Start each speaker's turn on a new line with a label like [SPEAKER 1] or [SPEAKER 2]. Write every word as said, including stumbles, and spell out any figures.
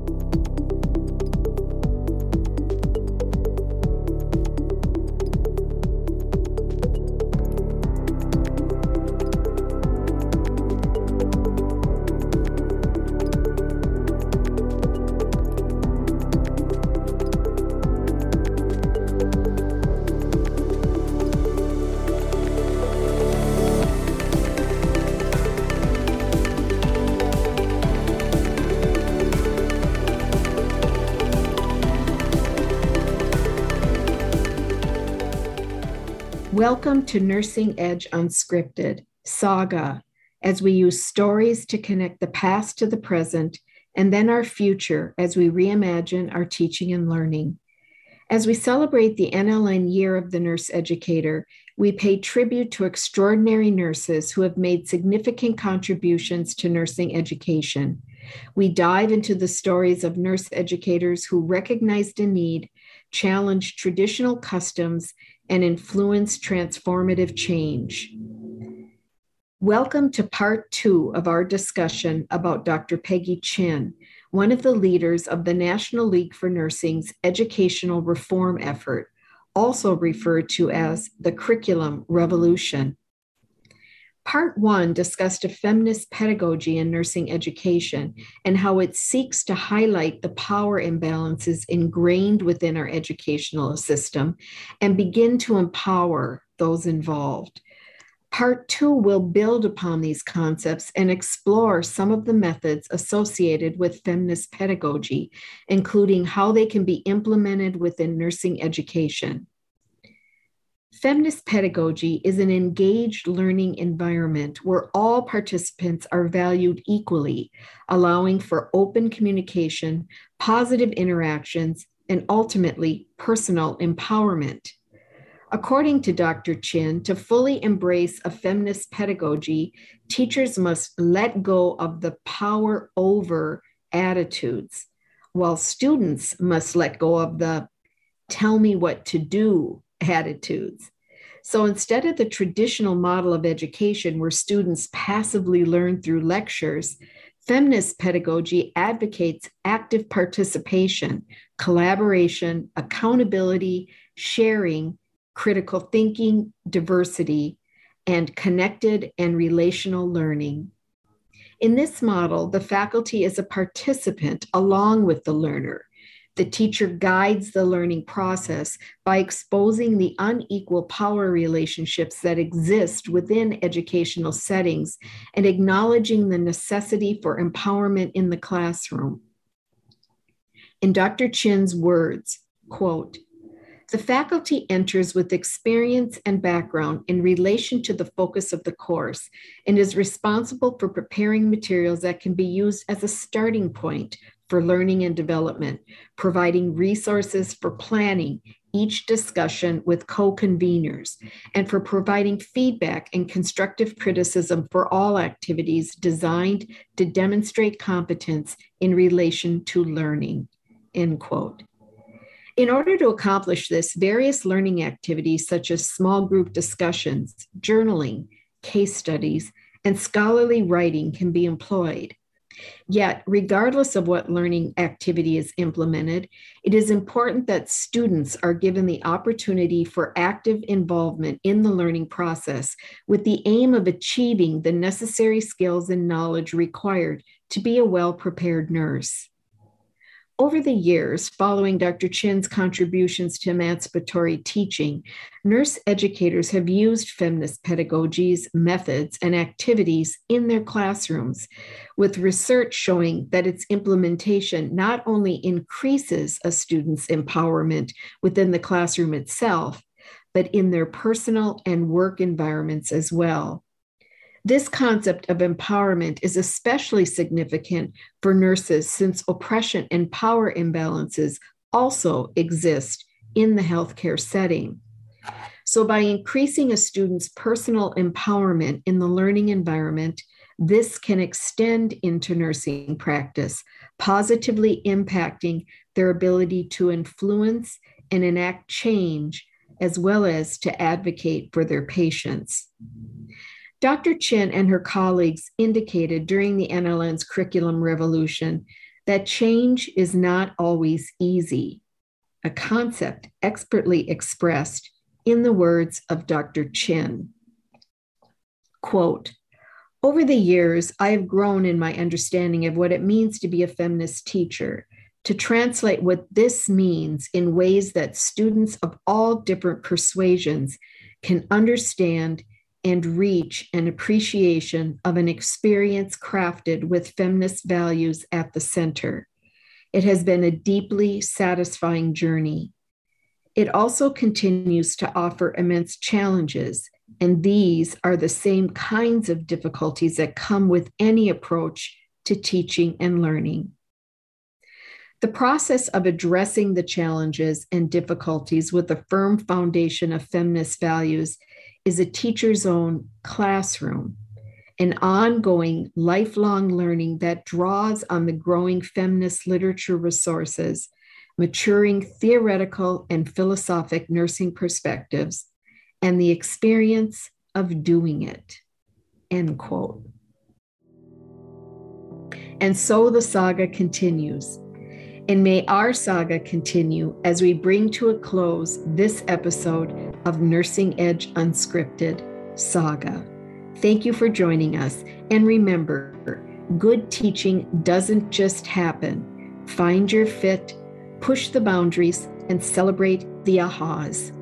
[SPEAKER 1] Welcome to Nursing Edge Unscripted, Saga, as we use stories to connect the past to the present and then our future as we reimagine our teaching and learning. As we celebrate the N L N Year of the Nurse Educator, we pay tribute to extraordinary nurses who have made significant contributions to nursing education. We dive into the stories of nurse educators who recognized a need, challenged traditional customs, and influence transformative change. Welcome to part two of our discussion about Doctor Peggy Chin, one of the leaders of the National League for Nursing's educational reform effort, also referred to as the Curriculum Revolution. Part one discussed a feminist pedagogy in nursing education and how it seeks to highlight the power imbalances ingrained within our educational system and begin to empower those involved. Part two will build upon these concepts and explore some of the methods associated with feminist pedagogy, including how they can be implemented within nursing education. Feminist pedagogy is an engaged learning environment where all participants are valued equally, allowing for open communication, positive interactions, and ultimately personal empowerment. According to Doctor Chin, to fully embrace a feminist pedagogy, teachers must let go of the power over attitudes, while students must let go of the tell me what to do attitudes. So instead of the traditional model of education where students passively learn through lectures, feminist pedagogy advocates active participation, collaboration, accountability, sharing, critical thinking, diversity, and connected and relational learning. In this model, the faculty is a participant along with the learner. The teacher guides the learning process by exposing the unequal power relationships that exist within educational settings and acknowledging the necessity for empowerment in the classroom. In Doctor Chin's words, quote, "The faculty enters with experience and background in relation to the focus of the course and is responsible for preparing materials that can be used as a starting point for learning and development, providing resources for planning each discussion with co-conveners, and for providing feedback and constructive criticism for all activities designed to demonstrate competence in relation to learning," end quote. In order to accomplish this, various learning activities such as small group discussions, journaling, case studies, and scholarly writing can be employed. Yet, regardless of what learning activity is implemented, it is important that students are given the opportunity for active involvement in the learning process with the aim of achieving the necessary skills and knowledge required to be a well-prepared nurse. Over the years, following Doctor Chin's contributions to emancipatory teaching, nurse educators have used feminist pedagogies, methods, and activities in their classrooms, with research showing that its implementation not only increases a student's empowerment within the classroom itself, but in their personal and work environments as well. This concept of empowerment is especially significant for nurses since oppression and power imbalances also exist in the healthcare setting. So by increasing a student's personal empowerment in the learning environment, this can extend into nursing practice, positively impacting their ability to influence and enact change, as well as to advocate for their patients. Doctor Chin and her colleagues indicated during the N L N's curriculum revolution that change is not always easy, a concept expertly expressed in the words of Doctor Chin. Quote, over the years, I have grown in my understanding of what it means to be a feminist teacher, to translate what this means in ways that students of all different persuasions can understand and reach an appreciation of an experience crafted with feminist values at the center. It has been a deeply satisfying journey. It also continues to offer immense challenges, and these are the same kinds of difficulties that come with any approach to teaching and learning. The process of addressing the challenges and difficulties with a firm foundation of feminist values is a teacher's own classroom, an ongoing lifelong learning that draws on the growing feminist literature resources, maturing theoretical and philosophic nursing perspectives, and the experience of doing it, end quote. And so the saga continues. And may our saga continue as we bring to a close this episode of Nursing Edge Unscripted Saga. Thank you for joining us. And remember, good teaching doesn't just happen. Find your fit, push the boundaries, and celebrate the ahas.